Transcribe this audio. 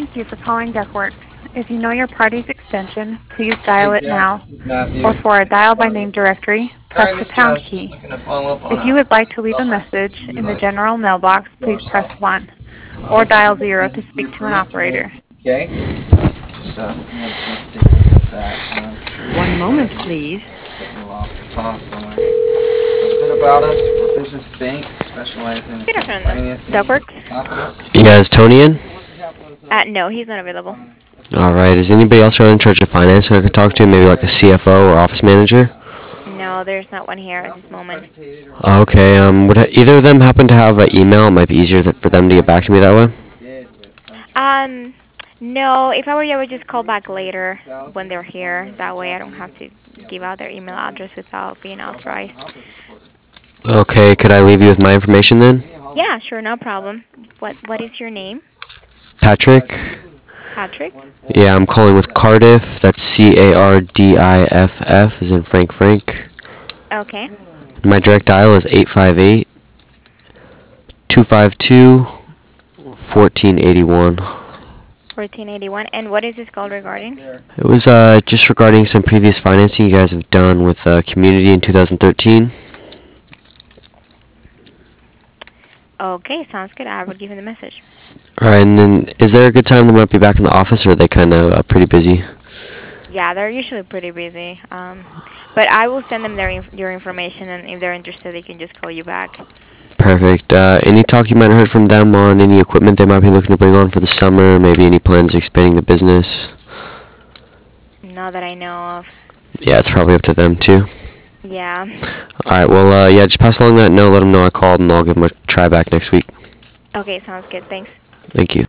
Thank you for calling Duckworks. If you know your party's extension, please dial Hey it Jack, now. this is Matthew. Or for a dial by name directory, press Sorry I the missed you. I pound was just key. looking to follow up on If you would like to leave a stuff I sent message to you in the like general mailbox, please press yourself. 1. Or Looks like dial you got 0 to busy speak to an pre-approved for operator. APK. Just let's take a look at that. I'm sure you're One moment, excited. please. Get you off the top somewhere. A bit about us. We're a business bank specializing in Good equipment afternoon, financing. Duckworks. Yeah, is Tony in? No, he's not available. Alright, is anybody else around in charge of finance I could talk to? Maybe like a CFO or office manager? No, there's not one here at this moment. Okay, would either of them happen to have an email? It might be easier for them to get back to me that way. No, if I were you, I would just call back later when they're here. That way I don't have to give out their email address without being authorized. Okay, could I leave you with my information then? Yeah, sure, no problem. What is your name? Patrick? Patrick? Yeah, I'm calling with Cardiff. That's Cardiff, as in Frank Frank. Okay. My direct dial is 858-252-1481. 1481. And what is this call regarding? It was just regarding some previous financing you guys have done with Community in 2013. Okay, sounds good. I will give him the message. Alright, and then is there a good time they might be back in the office, or are they kind of pretty busy? Yeah, they're usually pretty busy. But I will send them your information, and if they're interested, they can just call you back. Perfect. Any talk you might have heard from them on any equipment they might be looking to bring on for the summer? Maybe any plans of expanding the business? Not that I know of. Yeah, it's probably up to them too. Yeah. Alright, well, yeah, just pass along that note, let them know I called, and I'll give them a try back next week. Okay, sounds good. Thanks. Thank you.